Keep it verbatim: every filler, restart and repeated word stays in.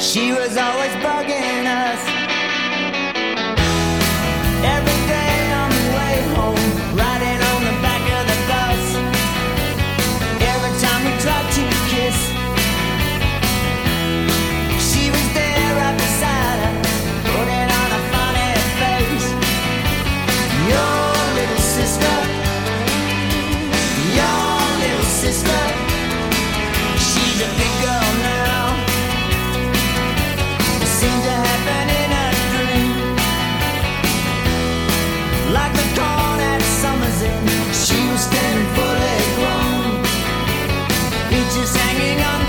She was always bugging us. Every day on the way home, riding on the back of the bus. Every time we tried to kiss, she was there right beside us, putting on a funny face. Your little sister, your little sister, she's a big girl now. It seemed to happen in a dream, like the corn at summer's end. She was standing fully grown, peaches hanging on